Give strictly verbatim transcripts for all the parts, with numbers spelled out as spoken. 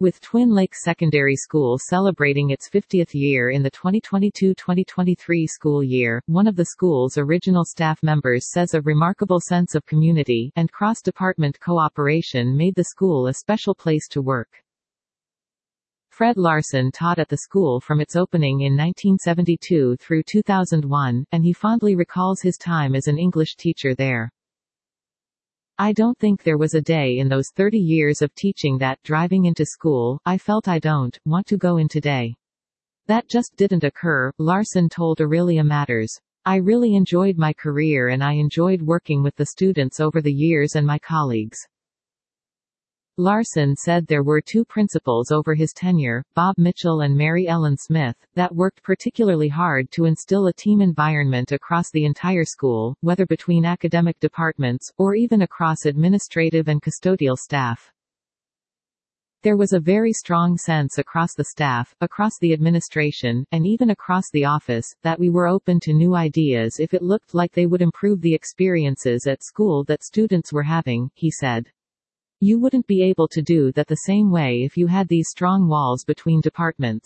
With Twin Lakes Secondary School celebrating its fiftieth year in the twenty twenty-two twenty twenty-three school year, one of the school's original staff members says a remarkable sense of community and cross-department cooperation made the school a special place to work. Fred Larson taught at the school from its opening in nineteen seventy-two through two thousand one, and he fondly recalls his time as an English teacher there. I don't think there was a day in those thirty years of teaching that, driving into school, I felt I don't want to go in today. That just didn't occur, Larson told Aurelia Matters. I really enjoyed my career and I enjoyed working with the students over the years and my colleagues. Larson said there were two principals over his tenure, Bob Mitchell and Mary Ellen Smith, that worked particularly hard to instill a team environment across the entire school, whether between academic departments, or even across administrative and custodial staff. There was a very strong sense across the staff, across the administration, and even across the office, that we were open to new ideas if it looked like they would improve the experiences at school that students were having, he said. You wouldn't be able to do that the same way if you had these strong walls between departments.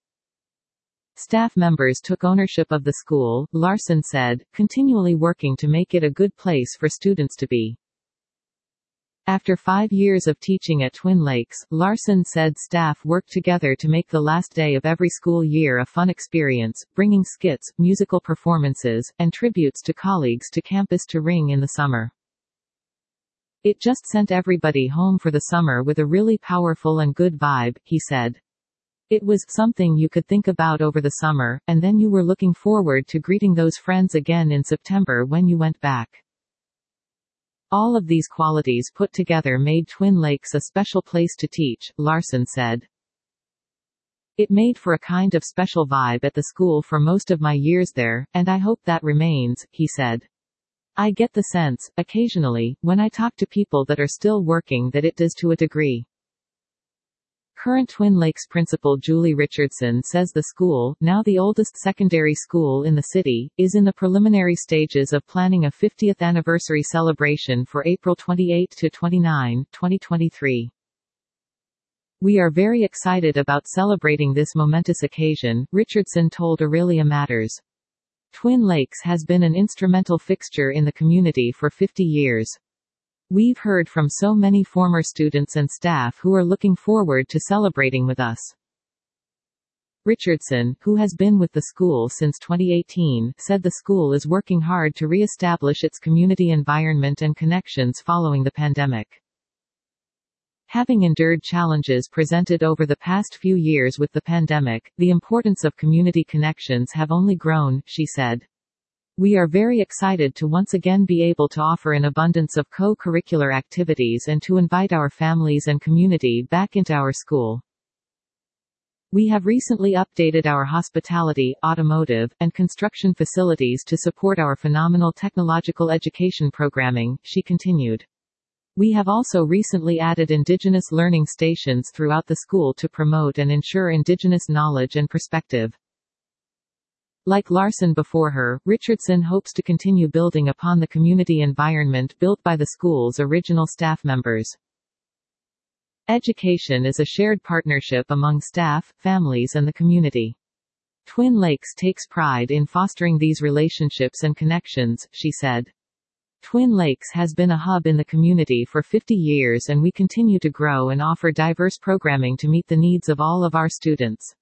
Staff members took ownership of the school, Larson said, continually working to make it a good place for students to be. After five years of teaching at Twin Lakes, Larson said staff worked together to make the last day of every school year a fun experience, bringing skits, musical performances, and tributes to colleagues to campus to ring in the summer. It just sent everybody home for the summer with a really powerful and good vibe, he said. It was something you could think about over the summer, and then you were looking forward to greeting those friends again in September when you went back. All of these qualities put together made Twin Lakes a special place to teach, Larson said. It made for a kind of special vibe at the school for most of my years there, and I hope that remains, he said. I get the sense, occasionally, when I talk to people that are still working that it does to a degree. Current Twin Lakes principal Julie Richardson says the school, now the oldest secondary school in the city, is in the preliminary stages of planning a fiftieth anniversary celebration for April twenty-eighth to twenty-ninth, twenty twenty-three. We are very excited about celebrating this momentous occasion, Richardson told Aurelia Matters. Twin Lakes has been an instrumental fixture in the community for fifty years. We've heard from so many former students and staff who are looking forward to celebrating with us. Richardson, who has been with the school since twenty eighteen, said the school is working hard to re-establish its community environment and connections following the pandemic. Having endured challenges presented over the past few years with the pandemic, the importance of community connections have only grown, she said. We are very excited to once again be able to offer an abundance of co-curricular activities and to invite our families and community back into our school. We have recently updated our hospitality, automotive, and construction facilities to support our phenomenal technological education programming, she continued. We have also recently added Indigenous learning stations throughout the school to promote and ensure Indigenous knowledge and perspective. Like Larson before her, Richardson hopes to continue building upon the community environment built by the school's original staff members. Education is a shared partnership among staff, families and the community. Twin Lakes takes pride in fostering these relationships and connections, she said. Twin Lakes has been a hub in the community for fifty years and we continue to grow and offer diverse programming to meet the needs of all of our students.